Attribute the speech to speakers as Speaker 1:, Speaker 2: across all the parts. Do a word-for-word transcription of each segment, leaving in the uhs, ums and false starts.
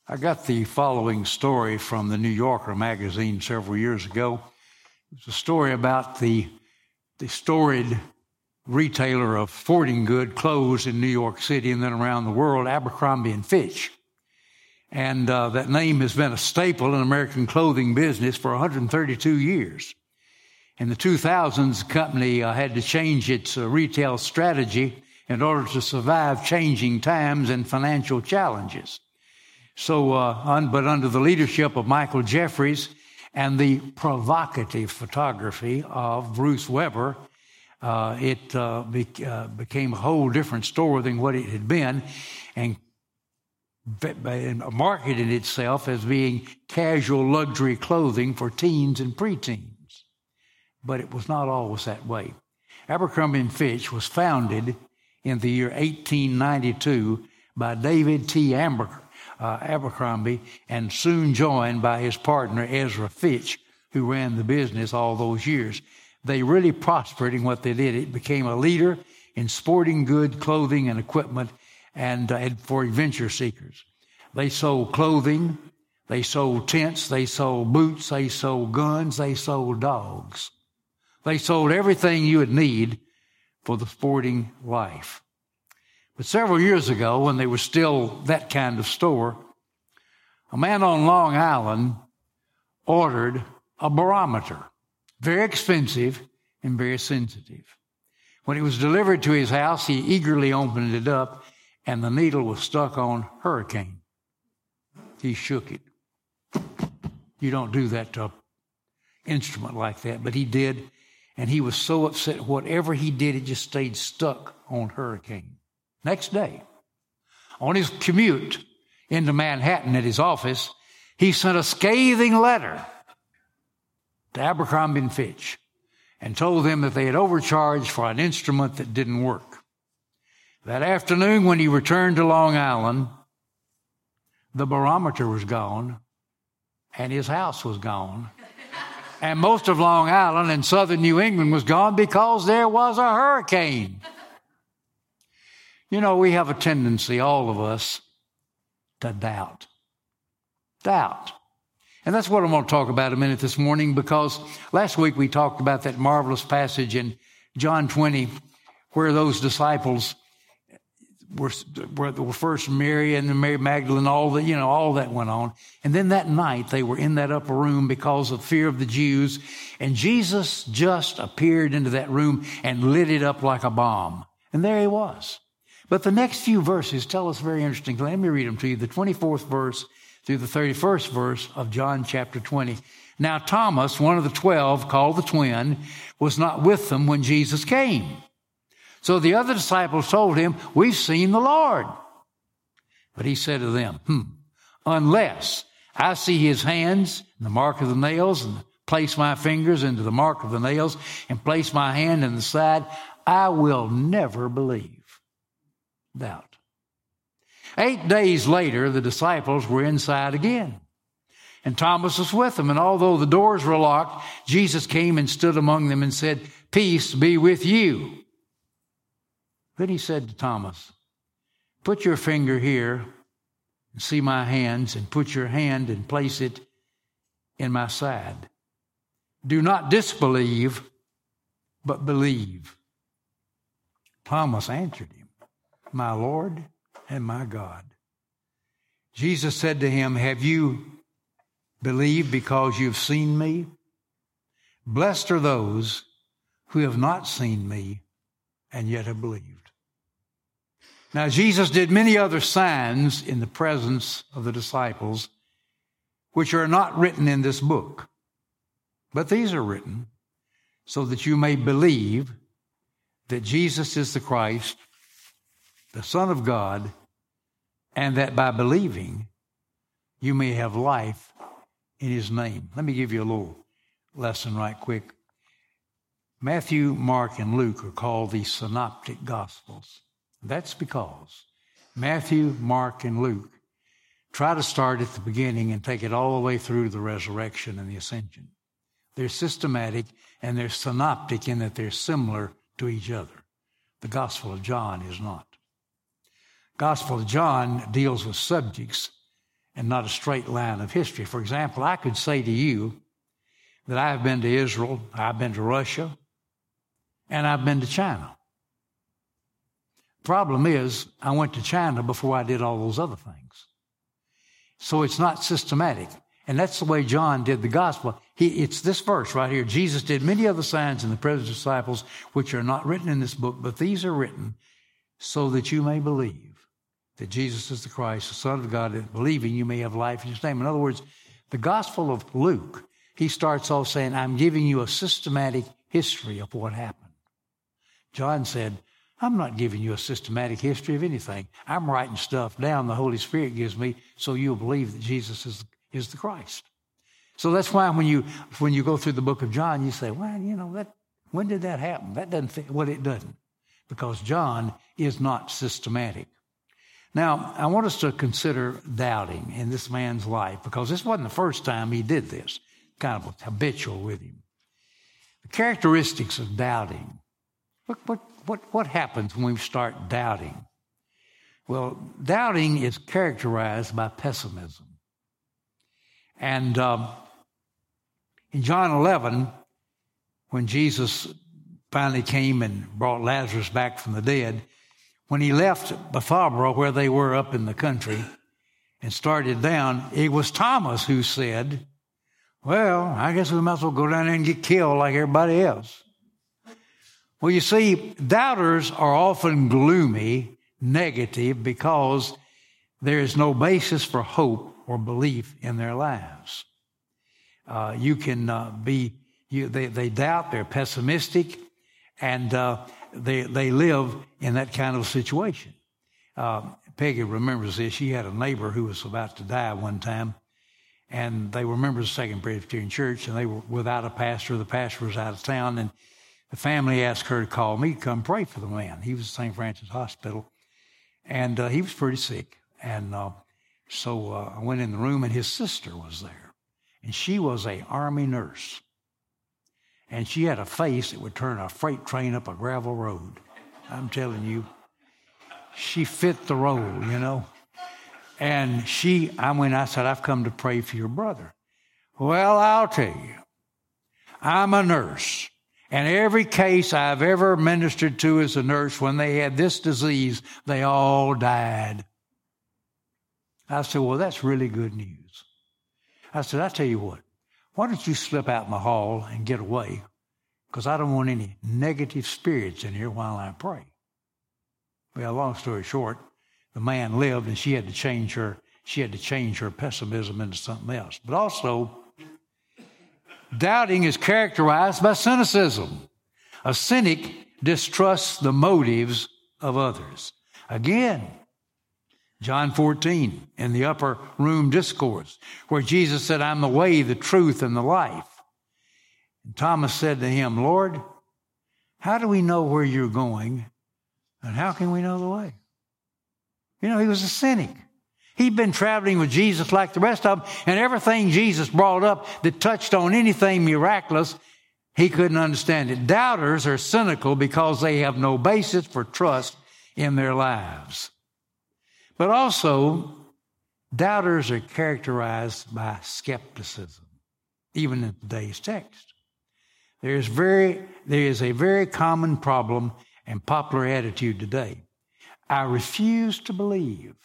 Speaker 1: I got the following story from the New Yorker magazine several years ago. It's a story about the, the storied retailer of sporting good clothes in New York City and then around the world, Abercrombie and Fitch. And uh, that name has been a staple in American clothing business for one hundred thirty-two years. In the two thousands, the company uh, had to change its uh, retail strategy in order to survive changing times and financial challenges. So, uh, un, but under the leadership of Michael Jeffries and the provocative photography of Bruce Weber, uh, it uh, be, uh, became a whole different store than what it had been, and marketed itself as being casual luxury clothing for teens and preteens. But it was not always that way. Abercrombie and Fitch was founded in the year eighteen ninety-two by David T. Amber, uh, Abercrombie, and soon joined by his partner Ezra Fitch, who ran the business all those years. They really prospered in what they did. It became a leader in sporting good clothing and equipment and, uh, and for adventure seekers. They sold clothing, they sold tents, they sold boots, they sold guns, they sold dogs. They sold everything you would need for the sporting life. But several years ago, when they were still that kind of store, a man on Long Island ordered a barometer, very expensive and very sensitive. When it was delivered to his house, he eagerly opened it up, and the needle was stuck on hurricane. He shook it. You don't do that to an instrument like that, but he did, and he was so upset. Whatever he did, it just stayed stuck on hurricane. Next day, on his commute into Manhattan at his office, he sent a scathing letter to Abercrombie and Fitch and told them that they had overcharged for an instrument that didn't work. That afternoon, when he returned to Long Island, the barometer was gone and his house was gone. And most of Long Island and southern New England was gone because there was a hurricane. You know, we have a tendency, all of us, to doubt. Doubt. And that's what I'm going to talk about a minute this morning, because last week we talked about that marvelous passage in John twenty where those disciples were, were first Mary and Mary Magdalene, all that, you know, all that went on. And then that night they were in that upper room because of fear of the Jews. And Jesus just appeared into that room and lit it up like a bomb. And there he was. But the next few verses tell us very interesting. Let me read them to you. The twenty-fourth verse through the thirty-first verse of John chapter twenty. Now Thomas, one of the twelve, called the twin, was not with them when Jesus came. So the other disciples told him, "We've seen the Lord." But he said to them, hmm, "Unless I see his hands, and the mark of the nails, and place my fingers into the mark of the nails, and place my hand in the side, I will never believe." Doubt. Eight days later, the disciples were inside again, and Thomas was with them. And although the doors were locked, Jesus came and stood among them and said, "Peace be with you." Then he said to Thomas, "Put your finger here and see my hands, and put your hand and place it in my side. Do not disbelieve, but believe." Thomas answered him, "My Lord and my God." Jesus said to him, "Have you believed because you've seen me? Blessed are those who have not seen me and yet have believed." Now, Jesus did many other signs in the presence of the disciples, which are not written in this book. But these are written so that you may believe that Jesus is the Christ, the Son of God, and that by believing you may have life in his name. Let me give you a little lesson right quick. Matthew, Mark, and Luke are called the synoptic gospels. That's because Matthew, Mark, and Luke try to start at the beginning and take it all the way through to the resurrection and the ascension. They're systematic and they're synoptic in that they're similar to each other. The Gospel of John is not. Gospel of John deals with subjects and not a straight line of history. For example, I could say to you that I've been to Israel, I've been to Russia, and I've been to China. Problem is, I went to China before I did all those other things. So it's not systematic. And that's the way John did the gospel. He, it's this verse right here. Jesus did many other signs in the presence of disciples, which are not written in this book, but these are written so that you may believe that Jesus is the Christ, the Son of God, that believing you may have life in his name. In other words, the gospel of Luke, he starts off saying, I'm giving you a systematic history of what happened. John said, I'm not giving you a systematic history of anything. I'm writing stuff down the Holy Spirit gives me so you'll believe that Jesus is is the Christ. So that's why when you when you go through the book of John, you say, well, you know, that when did that happen? That doesn't fit. Well, it doesn't, because John is not systematic. Now, I want us to consider doubting in this man's life, because this wasn't the first time he did this. Kind of habitual with him. The characteristics of doubting. What what what what happens when we start doubting? Well, doubting is characterized by pessimism. And um, in John eleven, when Jesus finally came and brought Lazarus back from the dead, when he left Bethabara, where they were up in the country, and started down, it was Thomas who said, well, I guess we might as well go down there and get killed like everybody else. Well, you see, doubters are often gloomy, negative, because there is no basis for hope or belief in their lives. Uh, you can uh, be, you, they, they doubt, they're pessimistic, and uh, they they live in that kind of situation. Uh, Peggy remembers this. She had a neighbor who was about to die one time, and they were members of Second Presbyterian Church, and they were without a pastor. The pastor was out of town, and the family asked her to call me to come pray for the man. He was at Saint Francis Hospital, and uh, he was pretty sick, and uh, So uh, I went in the room, and his sister was there. And she was a Army nurse. And she had a face that would turn a freight train up a gravel road. I'm telling you, she fit the role, you know. And she, I went, I said, I've come to pray for your brother. Well, I'll tell you, I'm a nurse. And every case I've ever ministered to as a nurse, when they had this disease, they all died. I said, well, that's really good news. I said, I tell you what, why don't you slip out in the hall and get away? Because I don't want any negative spirits in here while I pray. Well, long story short, the man lived, and she had to change her, she had to change her pessimism into something else. But also, doubting is characterized by cynicism. A cynic distrusts the motives of others. Again, John fourteen, in the upper room discourse, where Jesus said, I'm the way, the truth, and the life. And Thomas said to him, Lord, how do we know where you're going, and how can we know the way? You know, he was a cynic. He'd been traveling with Jesus like the rest of them, and everything Jesus brought up that touched on anything miraculous, he couldn't understand it. Doubters are cynical because they have no basis for trust in their lives. But also, doubters are characterized by skepticism, even in today's text. There is very, there is a very common problem and popular attitude today. I refuse to believe.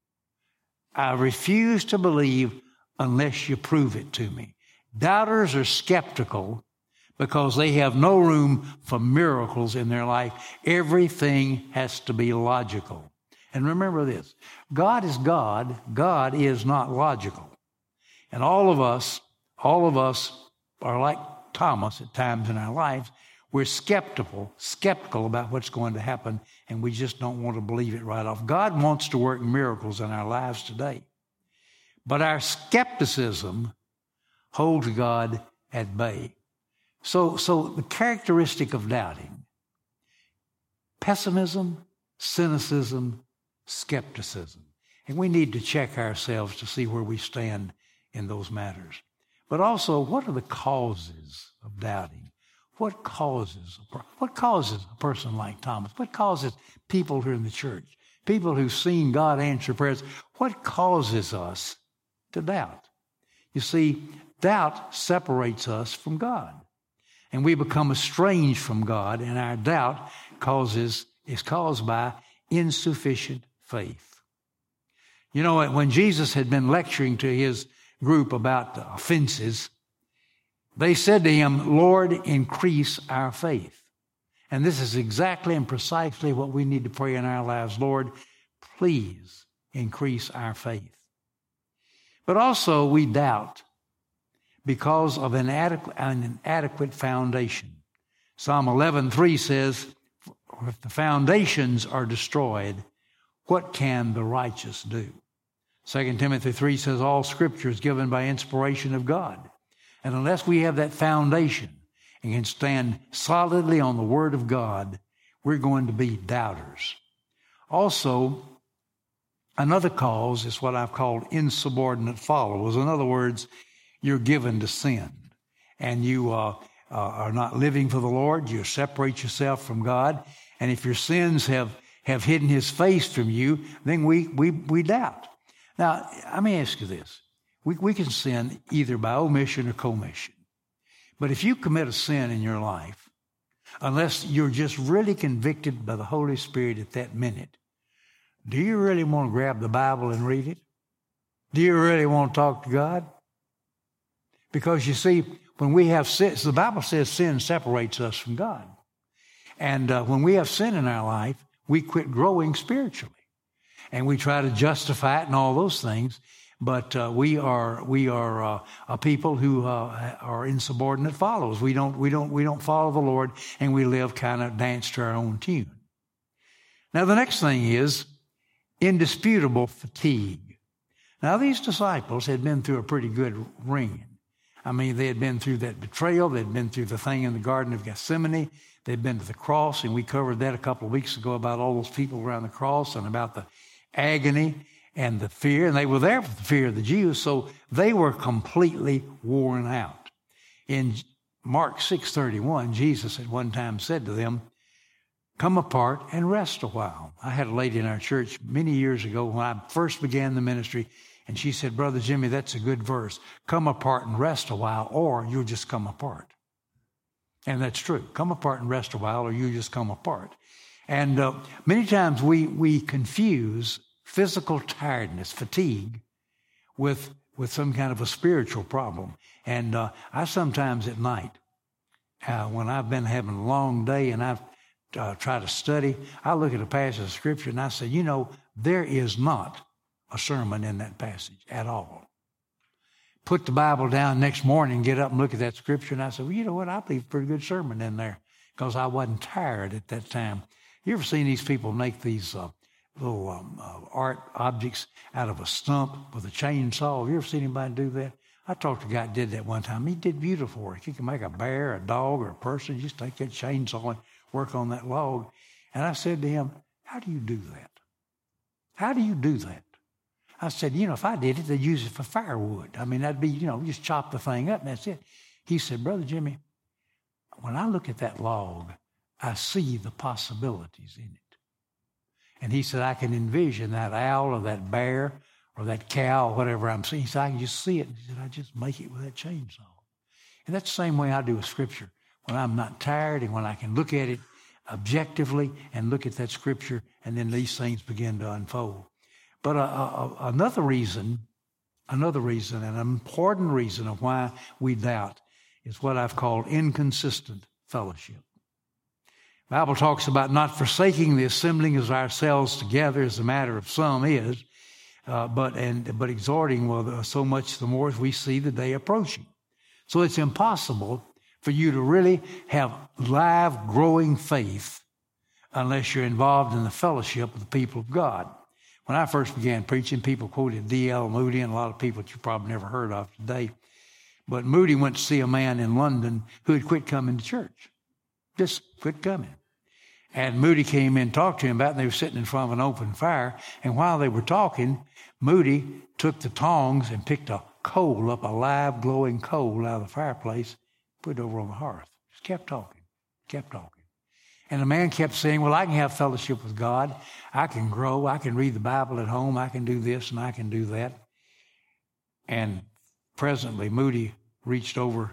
Speaker 1: I refuse to believe unless you prove it to me. Doubters are skeptical because they have no room for miracles in their life. Everything has to be logical. And remember this, God is God. God is not logical. And all of us, all of us are like Thomas at times in our lives. We're skeptical, skeptical about what's going to happen, and we just don't want to believe it right off. God wants to work miracles in our lives today. But our skepticism holds God at bay. So, so the characteristic of doubting, pessimism, cynicism, skepticism. And we need to check ourselves to see where we stand in those matters. But also, what are the causes of doubting? What causes, what causes a person like Thomas? What causes people here in the church, people who've seen God answer prayers? What causes us to doubt. You see, doubt separates us from God. And we become estranged from God, and our doubt causes is caused by insufficient faith. You know, when Jesus had been lecturing to his group about the offenses, they said to him, Lord, increase our faith. And this is exactly and precisely what we need to pray in our lives. Lord, please increase our faith. But also we doubt because of an inadequate, an inadequate foundation. Psalm eleven three says, if the foundations are destroyed, what can the righteous do? Second Timothy three says, all Scripture is given by inspiration of God. And unless we have that foundation and can stand solidly on the Word of God, we're going to be doubters. Also, another cause is what I've called insubordinate followers. In other words, you're given to sin, and you uh, uh, are not living for the Lord. You separate yourself from God, and if your sins have, have hidden His face from you, then we we we doubt. Now, let me ask you this. We, we can sin either by omission or commission. But if you commit a sin in your life, unless you're just really convicted by the Holy Spirit at that minute, do you really want to grab the Bible and read it? Do you really want to talk to God? Because you see, when we have sin, the Bible says sin separates us from God. And uh, when we have sin in our life, we quit growing spiritually. And we try to justify it and all those things. But uh, we are we are uh, a people who uh, are insubordinate followers. We don't we don't we don't follow the Lord, and we live kind of dance to our own tune. Now the next thing is indisputable fatigue. Now these disciples had been through a pretty good ringing. I mean, they had been through that betrayal. They'd been through the thing in the Garden of Gethsemane. They'd been to the cross, and we covered that a couple of weeks ago about all those people around the cross and about the agony and the fear. And they were there for the fear of the Jews, so they were completely worn out. In Mark six thirty-one, Jesus at one time said to them, come apart and rest a while. I had a lady in our church many years ago when I first began the ministry, and she said, Brother Jimmy, that's a good verse. Come apart and rest a while, or you'll just come apart. And that's true. Come apart and rest a while, or you just come apart. And uh, many times we we confuse physical tiredness, fatigue, with with some kind of a spiritual problem. And uh, I sometimes at night, uh, when I've been having a long day and I've uh, tried to study, I look at a passage of Scripture and I say, you know, there is not a sermon in that passage at all. Put the Bible down next morning, get up and look at that Scripture, and I said, well, you know what, I believe a pretty good sermon in there because I wasn't tired at that time. You ever seen these people make these uh, little um, uh, art objects out of a stump with a chainsaw? Have you ever seen anybody do that? I talked to a guy that did that one time. He did beautiful work. He can make a bear, a dog, or a person. You just take that chainsaw and work on that log. And I said to him, how do you do that? How do you do that? I said, you know, if I did it, they'd use it for firewood. I mean, that'd be, you know, just chop the thing up and that's it. He said, Brother Jimmy, when I look at that log, I see the possibilities in it. And he said, I can envision that owl or that bear or that cow or whatever I'm seeing. He said, I can just see it. He said, I just make it with that chainsaw. And that's the same way I do with Scripture. When I'm not tired and when I can look at it objectively and look at that Scripture, and then these things begin to unfold. But uh, uh, another reason, another reason, an important reason of why we doubt is what I've called inconsistent fellowship. The Bible talks about not forsaking the assembling of ourselves together, as the matter of some is, uh, but and but exhorting well so much the more as we see the day approaching. So it's impossible for you to really have live, growing faith unless you're involved in the fellowship of the people of God. When I first began preaching, people quoted D L Moody and a lot of people that you probably never heard of today. But Moody went to see a man in London who had quit coming to church. Just quit coming. And Moody came in and talked to him about it, and they were sitting in front of an open fire. And while they were talking, Moody took the tongs and picked a coal up, a live, glowing coal out of the fireplace, put it over on the hearth. Just kept talking, kept talking. And the man kept saying, well, I can have fellowship with God. I can grow. I can read the Bible at home. I can do this and I can do that. And presently, Moody reached over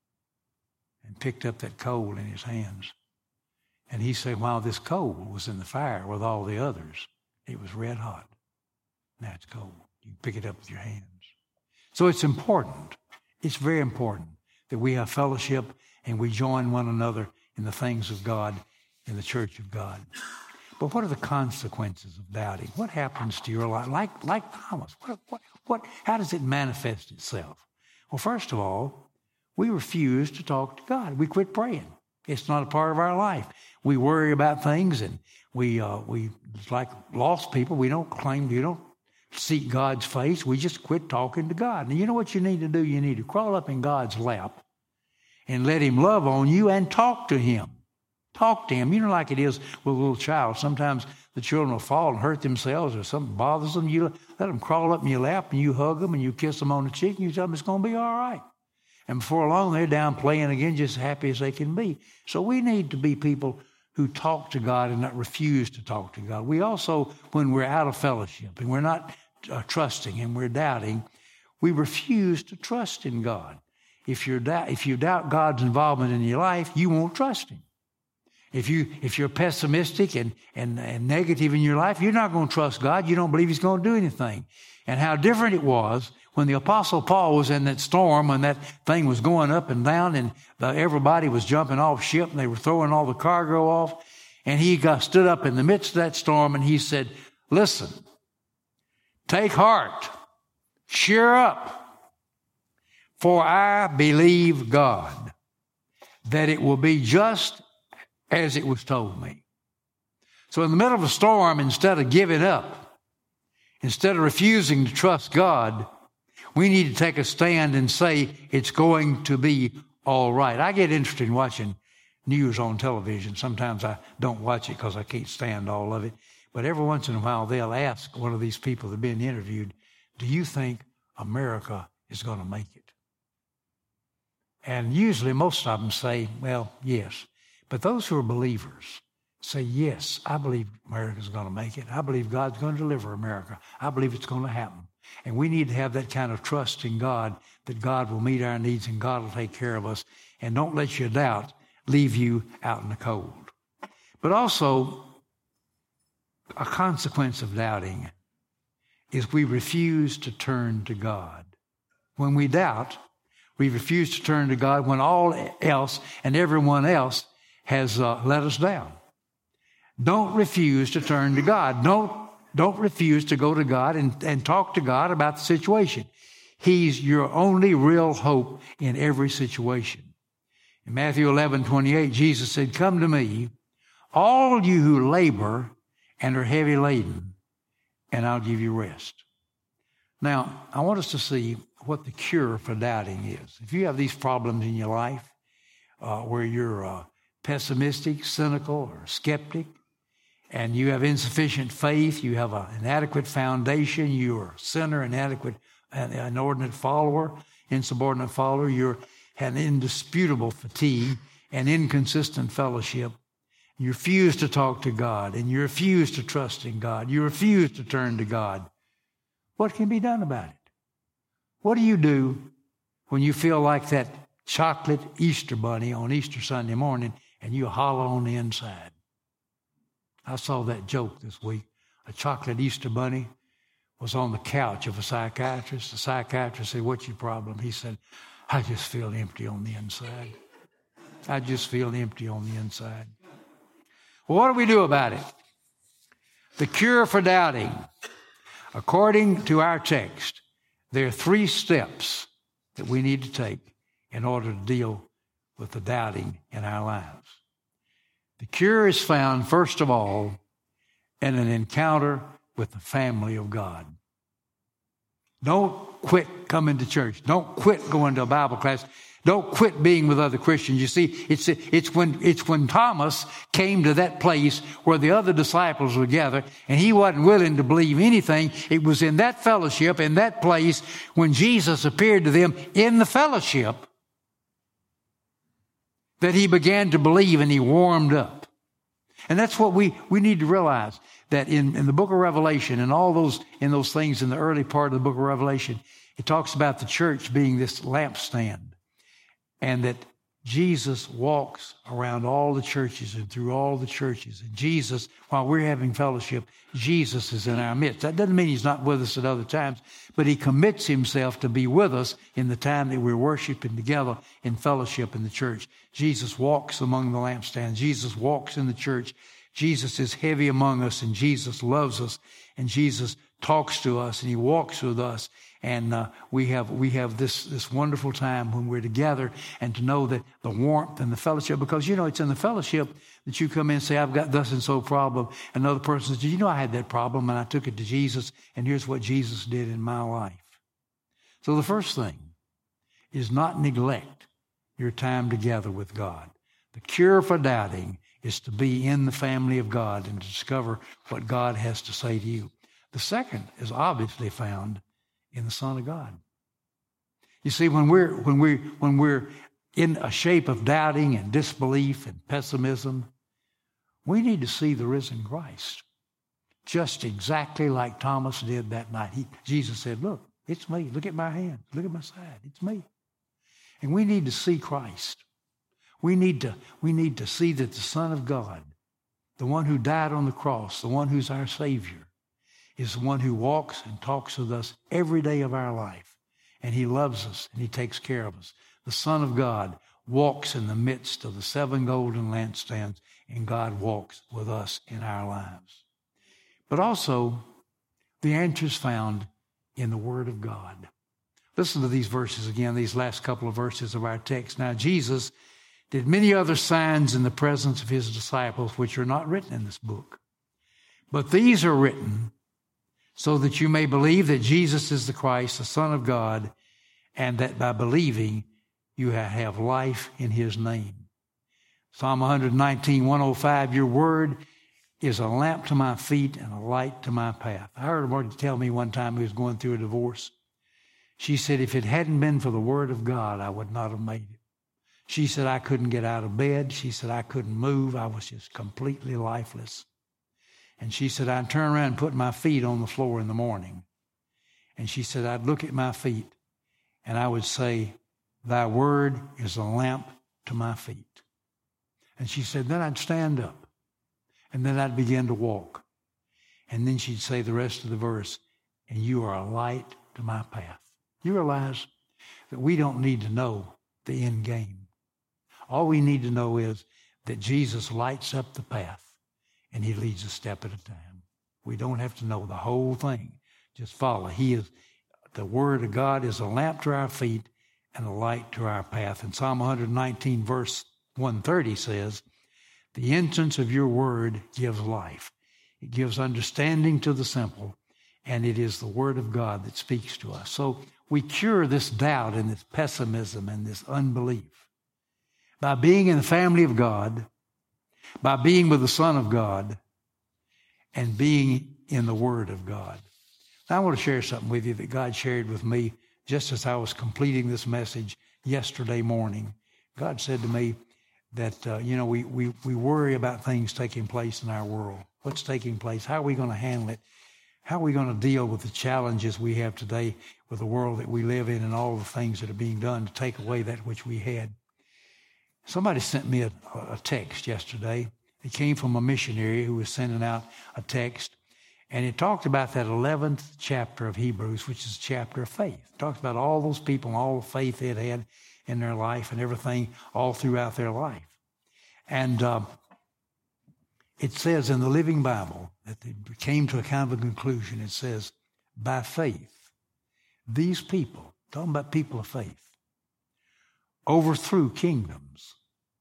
Speaker 1: and picked up that coal in his hands. And he said, while this coal was in the fire with all the others, it was red hot. Now it's cold. You pick it up with your hands. So it's important. It's very important that we have fellowship and we join one another in the things of God, in the church of God. But what are the consequences of doubting? What happens to your life? Like, like Thomas, what, what, what, how does it manifest itself? Well, first of all, we refuse to talk to God. We quit praying. It's not a part of our life. We worry about things, and we, uh, we it's like lost people. We don't claim, we don't seek God's face. We just quit talking to God. And you know what you need to do? You need to crawl up in God's lap and let Him love on you and talk to Him. Talk to Him. You know, like it is with a little child. Sometimes the children will fall and hurt themselves or something bothers them. You let them crawl up in your lap and you hug them and you kiss them on the cheek and you tell them it's going to be all right. And before long, they're down playing again, just as happy as they can be. So we need to be people who talk to God and not refuse to talk to God. We also, when we're out of fellowship and we're not uh, trusting and we're doubting, we refuse to trust in God. If you're da- if you doubt God's involvement in your life, you won't trust Him. If, you, if you're pessimistic and, and, and negative in your life, you're not going to trust God. You don't believe He's going to do anything. And how different it was when the Apostle Paul was in that storm, when that thing was going up and down and the, everybody was jumping off ship and they were throwing all the cargo off. And he got stood up in the midst of that storm and he said, listen, take heart, cheer up, for I believe God that it will be just as it was told me. So in the middle of a storm, instead of giving up, instead of refusing to trust God, we need to take a stand and say it's going to be all right. I get interested in watching news on television. Sometimes I don't watch it because I can't stand all of it. But every once in a while, they'll ask one of these people that are being interviewed, do you think America is going to make it? And usually most of them say, well, yes. But those who are believers say, yes, I believe America's going to make it. I believe God's going to deliver America. I believe it's going to happen. And we need to have that kind of trust in God that God will meet our needs and God will take care of us. And don't let your doubt leave you out in the cold. But also, a consequence of doubting is we refuse to turn to God. When we doubt, we refuse to turn to God when all else and everyone else has uh, let us down. Don't refuse to turn to God. Don't, don't refuse to go to God and, and talk to God about the situation. He's your only real hope in every situation. In Matthew eleven twenty-eight, Jesus said, come to me, all you who labor and are heavy laden, and I'll give you rest. Now, I want us to see what the cure for doubting is. If you have these problems in your life uh, where you're uh, pessimistic, cynical, or skeptic, and you have insufficient faith, you have an inadequate foundation, you are a sinner, inadequate, an inordinate follower, insubordinate follower, you're an indisputable fatigue and inconsistent fellowship, you refuse to talk to God, and you refuse to trust in God, you refuse to turn to God, what can be done about it? What do you do when you feel like that chocolate Easter bunny on Easter Sunday morning and you hollow on the inside? I saw that joke this week. A chocolate Easter bunny was on the couch of a psychiatrist. The psychiatrist said, what's your problem? He said, I just feel empty on the inside. I just feel empty on the inside. Well, what do we do about it? The cure for doubting, according to our text, there are three steps that we need to take in order to deal with the doubting in our lives. The cure is found, first of all, in an encounter with the family of God. Don't quit coming to church. Don't quit going to a Bible class. Don't quit being with other Christians. You see, it's, it's when, it's when Thomas came to that place where the other disciples were gathered and he wasn't willing to believe anything. It was in that fellowship, in that place, when Jesus appeared to them in the fellowship, that he began to believe and he warmed up. And that's what we, we need to realize, that in, in the book of Revelation and all those, in those things in the early part of the book of Revelation, it talks about the church being this lampstand, and that Jesus walks around all the churches and through all the churches. And Jesus, while we're having fellowship, Jesus is in our midst. That doesn't mean he's not with us at other times, but he commits himself to be with us in the time that we're worshiping together in fellowship in the church. Jesus walks among the lampstands. Jesus walks in the church. Jesus is heavy among us, and Jesus loves us, and Jesus talks to us, and he walks with us. And uh, we have we have this this wonderful time when we're together, and to know that the warmth and the fellowship, because, you know, it's in the fellowship that you come in and say, I've got thus and so problem. Another person says, you know, I had that problem, and I took it to Jesus, and here's what Jesus did in my life. So the first thing is not neglect your time together with God. The cure for doubting is to be in the family of God and to discover what God has to say to you. The second is obviously found in the Son of God. You see, when we're when we when we're in a shape of doubting and disbelief and pessimism, we need to see the risen Christ, just exactly like Thomas did that night. He, Jesus said, "Look, it's me. Look at my hands. Look at my side. It's me." And we need to see Christ. We need to we need to see that the Son of God, the one who died on the cross, the one who's our Savior, is the one who walks and talks with us every day of our life. And he loves us and he takes care of us. The Son of God walks in the midst of the seven golden lampstands, and God walks with us in our lives. But also, the answer is found in the Word of God. Listen to these verses again, these last couple of verses of our text. Now, Jesus did many other signs in the presence of his disciples, which are not written in this book. But these are written so that you may believe that Jesus is the Christ, the Son of God, and that by believing you have life in his name. Psalm one nineteen, one oh five, your word is a lamp to my feet and a light to my path. I heard a woman tell me one time who was going through a divorce. She said, if it hadn't been for the word of God, I would not have made it. She said, I couldn't get out of bed. She said, I couldn't move. I was just completely lifeless. And she said, I'd turn around and put my feet on the floor in the morning. And she said, I'd look at my feet and I would say, thy word is a lamp to my feet. And she said, then I'd stand up and then I'd begin to walk. And then she'd say the rest of the verse, and you are a light to my path. You realize that we don't need to know the end game. All we need to know is that Jesus lights up the path and he leads a step at a time. We don't have to know the whole thing. Just follow. He is, the word of God is a lamp to our feet and a light to our path. And Psalm one nineteen verse one thirty says, the entrance of your word gives life. It gives understanding to the simple, and it is the word of God that speaks to us. So we cure this doubt and this pessimism and this unbelief by being in the family of God, by being with the Son of God, and being in the Word of God. Now, I want to share something with you that God shared with me just as I was completing this message yesterday morning. God said to me that, uh, you know, we, we, we worry about things taking place in our world. What's taking place? How are we going to handle it? How are we going to deal with the challenges we have today with the world that we live in and all the things that are being done to take away that which we had? Somebody sent me a, a text yesterday. It came from a missionary who was sending out a text, and it talked about that eleventh chapter of Hebrews, which is a chapter of faith. It talks about all those people and all the faith they had had in their life and everything all throughout their life. And uh, it says in the Living Bible that they came to a kind of a conclusion. It says, by faith, these people, talking about people of faith, overthrew kingdoms,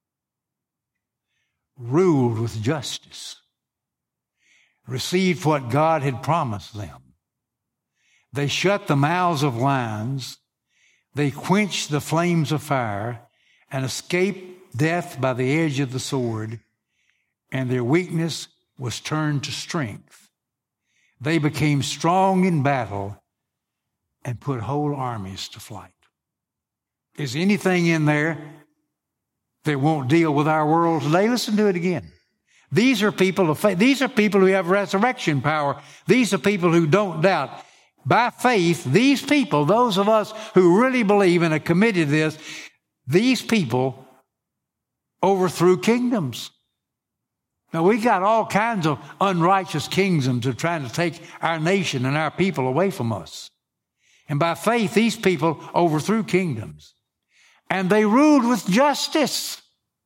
Speaker 1: ruled with justice, received what God had promised them. They shut the mouths of lions, they quenched the flames of fire, and escaped death by the edge of the sword, and their weakness was turned to strength. They became strong in battle and put whole armies to flight. Is anything in there that won't deal with our world today? Listen to it again. These are people of faith. These are people who have resurrection power. These are people who don't doubt. By faith, these people, those of us who really believe and are committed to this, these people overthrew kingdoms. Now, we got all kinds of unrighteous kingdoms that are trying to take our nation and our people away from us. And by faith, these people overthrew kingdoms. And they ruled with justice.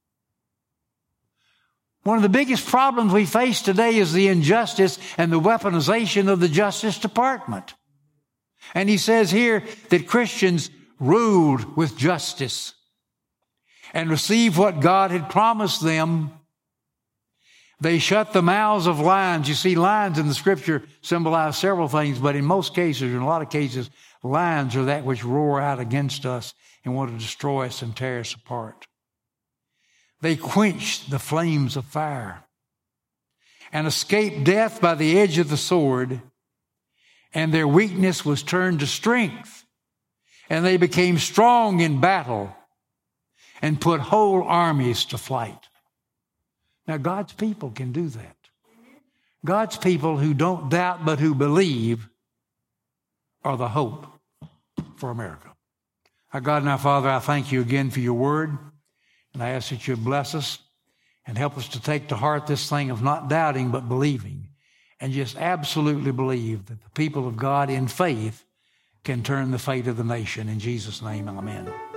Speaker 1: One of the biggest problems we face today is the injustice and the weaponization of the Justice Department. And he says here that Christians ruled with justice and received what God had promised them. They shut the mouths of lions. You see, lions in the Scripture symbolize several things, but in most cases, in a lot of cases, lions are that which roar out against us and want to destroy us and tear us apart. They quenched the flames of fire and escaped death by the edge of the sword, and their weakness was turned to strength, and they became strong in battle and put whole armies to flight. Now, God's people can do that. God's people who don't doubt but who believe are the hope for America. Our God and our Father, I thank you again for your word, and I ask that you bless us and help us to take to heart this thing of not doubting but believing, and just absolutely believe that the people of God in faith can turn the fate of the nation. In Jesus' name, amen.